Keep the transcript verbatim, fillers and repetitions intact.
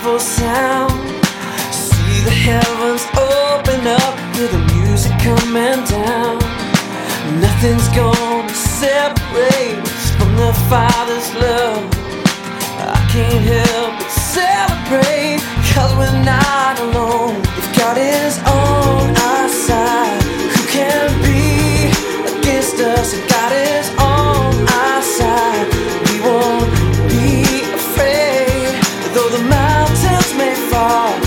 peaceful sound. See the heavens open up, hear the music coming down. Nothing's gonna separate us from the Father's love. I can't help but celebrate, cause we're not alone. If God is on our side, who can be against us? If God is on our side, we won't be afraid. Though the mountains may fall